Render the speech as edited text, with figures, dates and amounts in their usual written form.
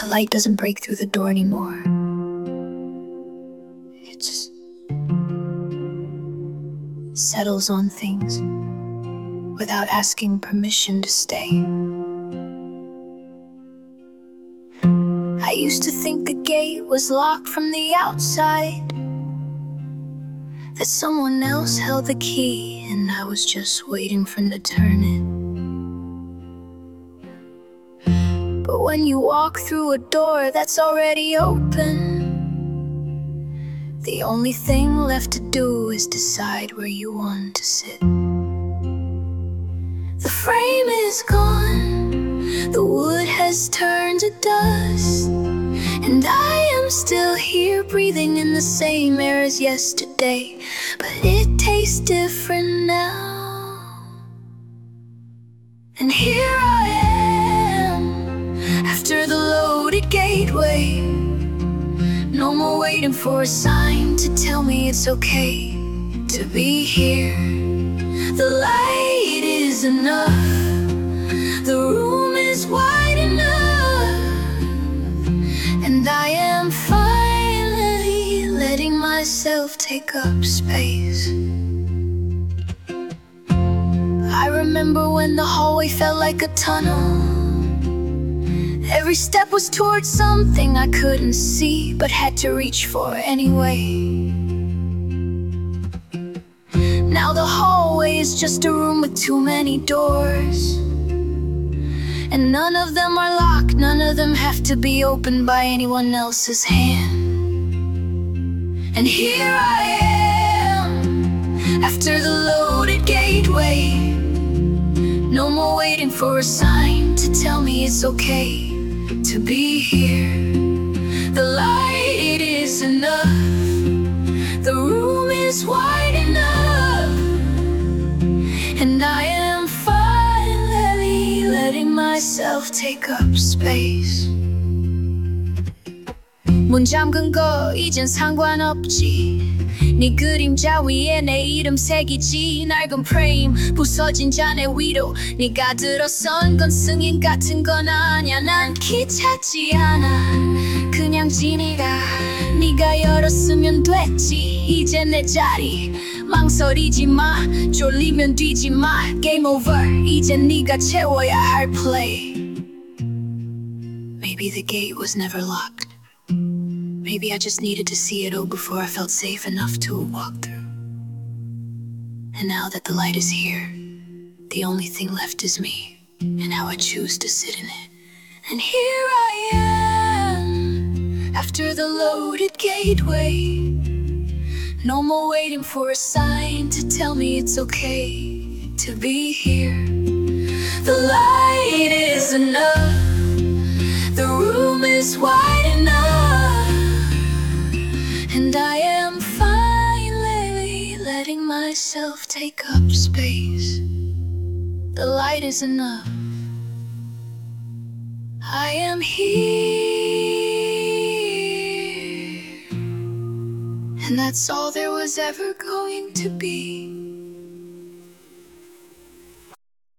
The light doesn't break through the door anymore. It just settles on things without asking permission to stay. I used to think the gate was locked from the outside, that someone else held the key and I was just waiting for them to turn it. But when you walk through a door that's already open, the only thing left to do is decide where you want to sit. The frame is gone, the wood has turned to dust, and I am still here breathing in the same air as yesterday, but it tastes different now. And here I am, after the loaded gateway. No more waiting for a sign to tell me it's okay to be here. The light is enough, the room is wide enough, and I am finally letting myself take up space. I remember when the hallway felt like a tunnel. Every step was towards something I couldn't see, but had to reach for anyway. Now the hallway is just a room with too many doors, and none of them are locked, none of them have to be opened by anyone else's hand. And here I am, after the loaded gateway. No more waiting for a sign to tell me it's okay to be here. The light is enough, the room is wide enough, and I am finally letting myself take up space. 문 잠근 거 이젠 상관없지. 네 그림자 위에 내 이름 새기지. 낡은 프레임 부서진 잔의 위로 네가 들어선 건 승인 같은 건 아냐. 난 귀찮지 않아, 그냥 지니라. 네가 열었으면 됐지. 이제 내 자리 망설이지 마, 졸리면 뛰지 마. Game over, 이제 네가 채워야 할 play. Maybe the gate was never locked. Maybe I just needed to see it all before I felt safe enough to walk through. And now that the light is here, the only thing left is me, and how I choose to sit in it. And here I am, after the loaded gateway. No more waiting for a sign to tell me it's okay to be here. The light is enough, the room is wide enough, and I am finally letting myself take up space. The light is enough, I am here, and that's all there was ever going to be.